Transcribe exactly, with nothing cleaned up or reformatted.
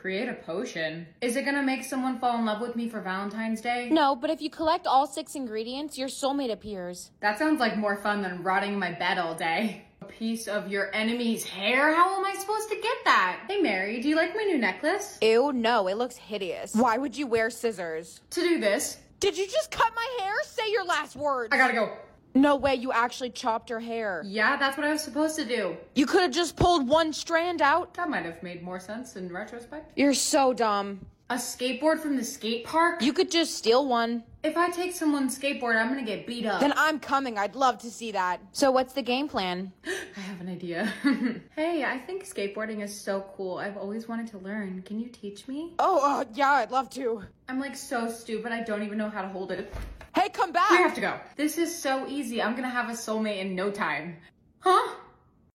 Create a potion. Is it gonna make someone fall in love with me for Valentine's Day? No, but if you collect all six ingredients, your soulmate appears. That sounds like more fun than rotting in my bed all day. A piece of your enemy's hair? How am I supposed to get that? Hey Mary, do you like my new necklace? Ew, no, it looks hideous. Why would you wear scissors? To do this. Did you just cut my hair? Say your last words. I gotta go. No way, you actually chopped her hair. Yeah, that's what I was supposed to do. You could have just pulled one strand out. That might have made more sense in retrospect. You're so dumb. A skateboard from the skate park? You could just steal one. If I take someone's skateboard, I'm gonna get beat up. Then I'm coming. I'd love to see that. So what's the game plan? I have an idea. Hey, I think skateboarding is so cool. I've always wanted to learn. Can you teach me? Oh, uh, yeah, I'd love to. I'm like so stupid. I don't even know how to hold it. Hey, come back. We have to go. This is so easy. I'm gonna have a soulmate in no time. Huh?